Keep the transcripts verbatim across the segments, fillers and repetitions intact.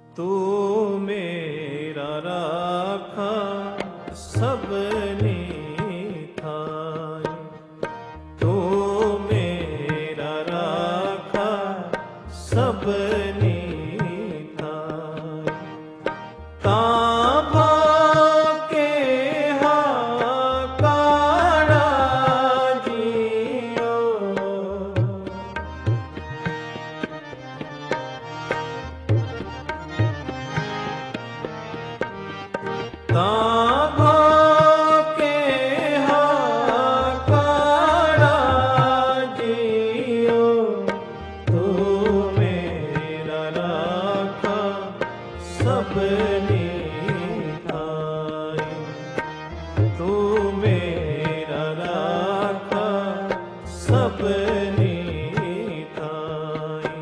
तू मेरा राखा सबने थाई, तू मेरा राखा सबने थाई। ताभा के हाकारा जियो, ताभा के हाकारा जियो, तू मेरा राखा सबने थाई, तू मेरा राखा सबने थाई।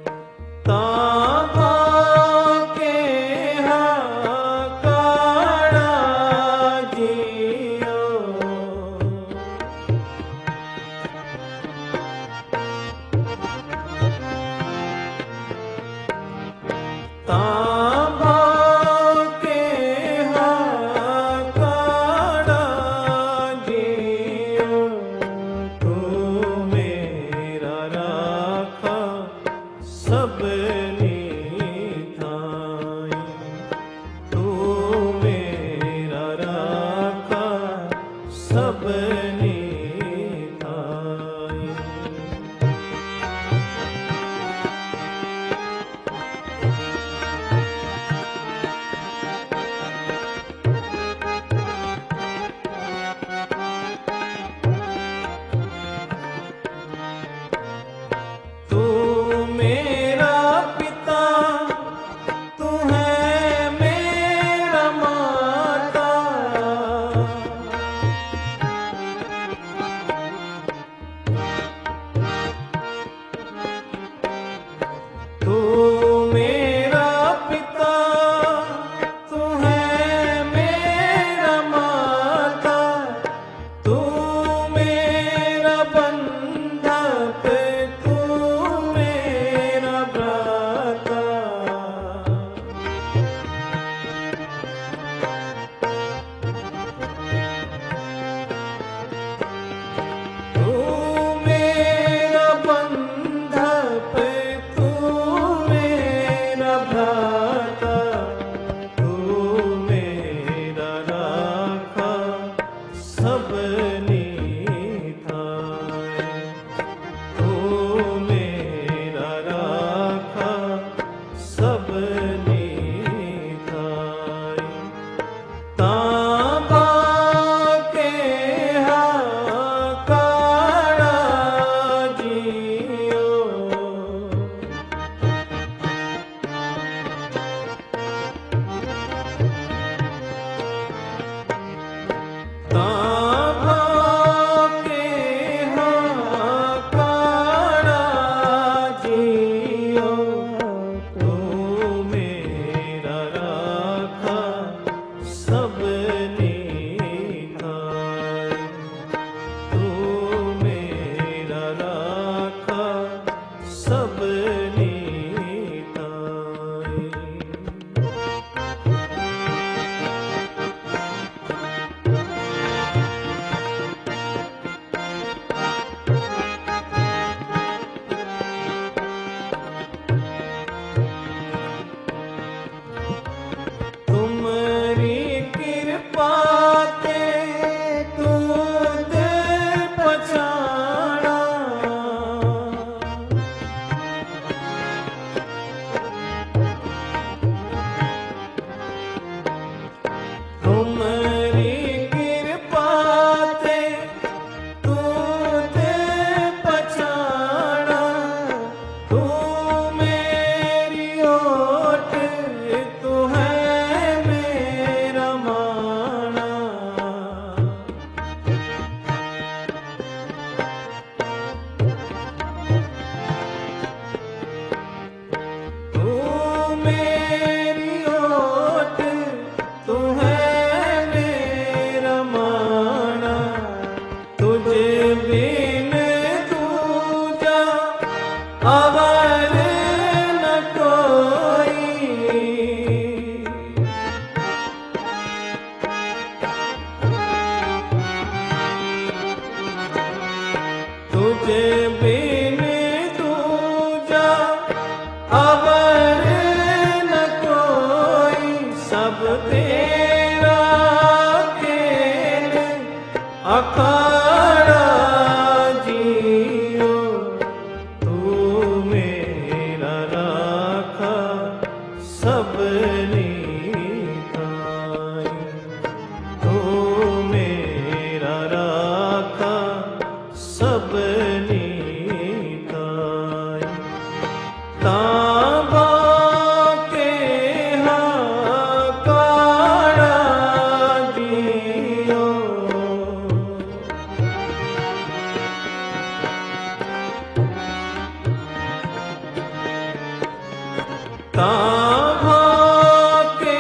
ताभा के हाकारा जियो, ताभा के हाकारा जियो, तू मेरा राखा सबने थाई, तू मेरा राखा सबने थाई। तू मेरा पिता, तू है मेरा माता, तू मेरा पिता, तू है मेरा माता, तू मेरा बंधक, तू मेरा भ्राता। तू मेरा बंधक, तू मेरा भ्राता, तू मेरा राखा सबने थाई, तू मेरा राखा सबने थाई। ताभा के हाकारा जियो, ताभा के हाकारा जियो, तू मेरा राखा सबने थाई, तू मेरा राखा सबने थाई। तुम्हारी कृपा ते तुझ पछाड़ा, तुम्हारी कृपा ते तुझ पछाड़ा, तू मेरी ओट, तू है मेरा माना। तू मेरी ओट, तू है मेरा माना। तुझे बिन दूजा अवर न कोई, पर न कोई, सब तेरा खेल अखाड़ा जियो। तू मेरा राखा सबनी ताई, तू मेरा राखा सबनी ताई। ताबा के हाकारा जियो। ताबा के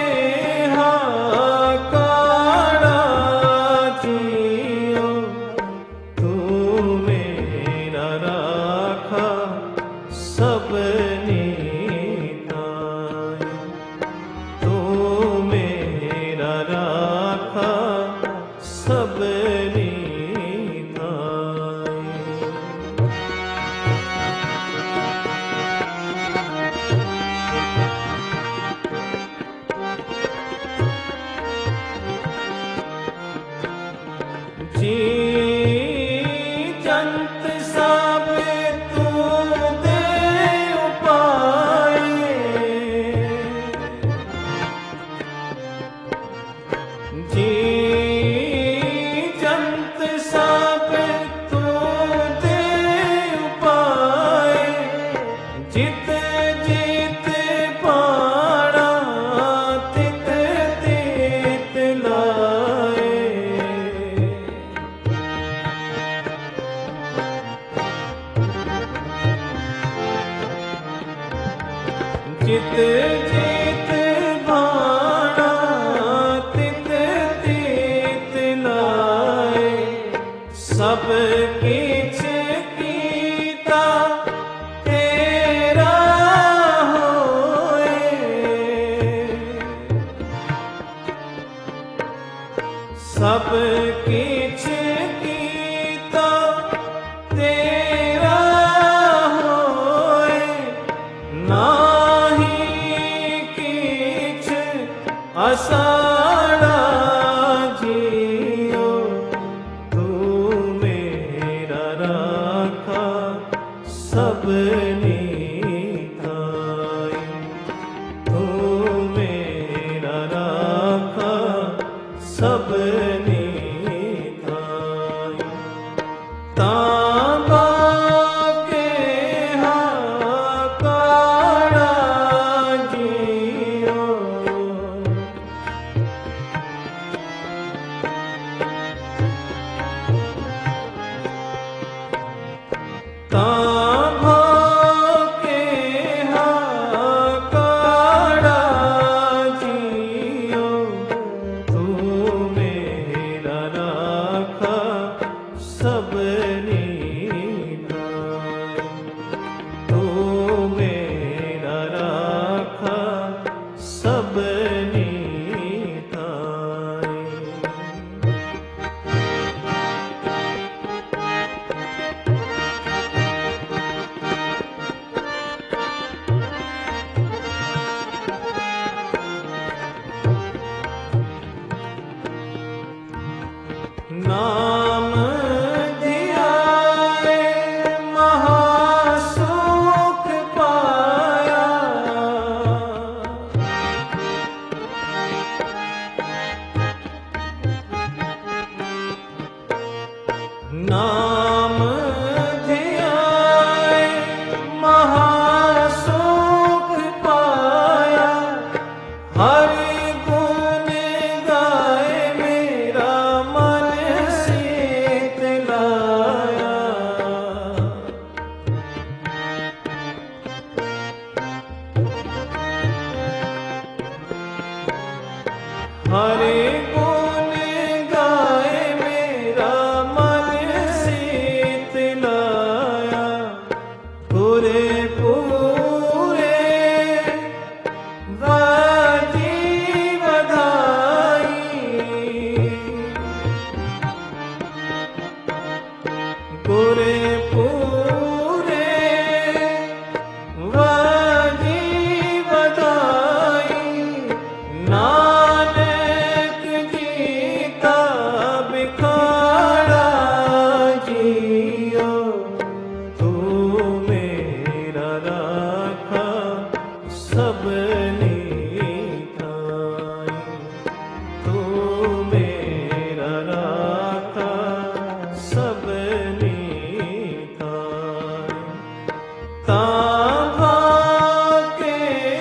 हाकारा जियो। तू मेरा राखा सबनी ताई, तू मेरा राखा सबनी ताई। जी जंत सब तू दे उपाय, जी जंत सब तू दे उपाय। जित जित पाड़ा तित तित लाए। जित जित भाड़ा तित तित लाए। सब किछ कीता तेरा होए। सब किछ कीता तेरा होए। नाहि किछ असाड़ा जियो। तू मेरा राखा सबनी ताई, तू मेरा राखा सबनी ताई। ताबा के हाकारा जियो। ताबा के हाकारा जियो। तू मेरा राखा सबनी ताई, तू मेरा राखा सबनी ताई। नाम धियाए महासुख पाया। नाम धियाए महासुख पाया। हरि गुण गाए मेरा मन शीतलाया। हरि गुण गाए मेरा मन शीतलाया। पूरे पूरे बाजी बधाई। पूरे पूरे बाजी सबने थाई। तू मेरा राखा सबने थाई। ताभा के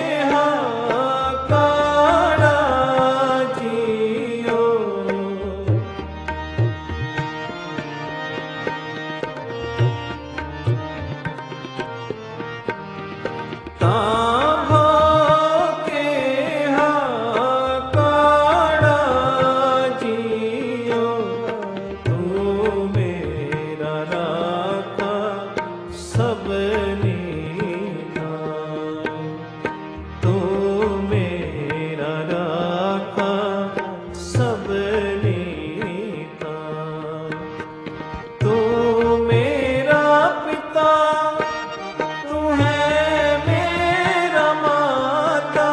हाकारा जियो। ताभा के हाकारा जियो। तू मेरा राखा सबने थाई। तू मेरा राखा सबने थाई। तू मेरा पिता तू है मेरा माता।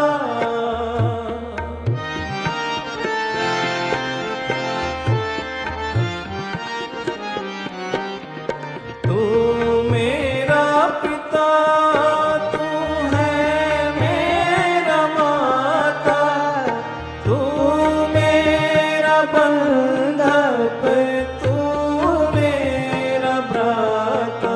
तू मेरा पिता तू है मेरा माता। तू मेरा बंधक तू मेरा भ्राता।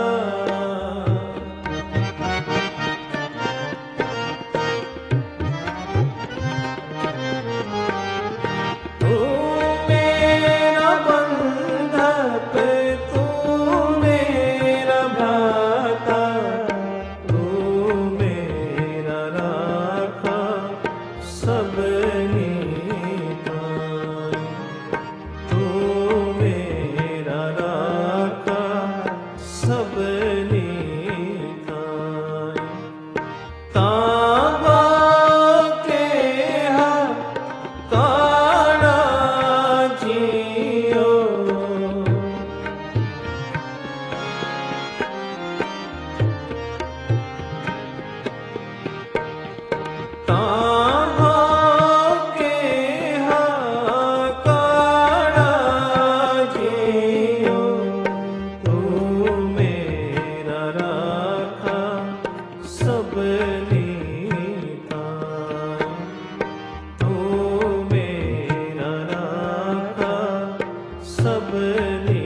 तू मेरा बंधक तू मेरा भ्राता। तू मेरा राखा सबने थाई। तू मेरा राखा सबने थाई। ताभा के हाकारा जियो। ताभा के हाकारा जियो। तू मेरा राखा सबने थाई। तू मेरा राखा सबने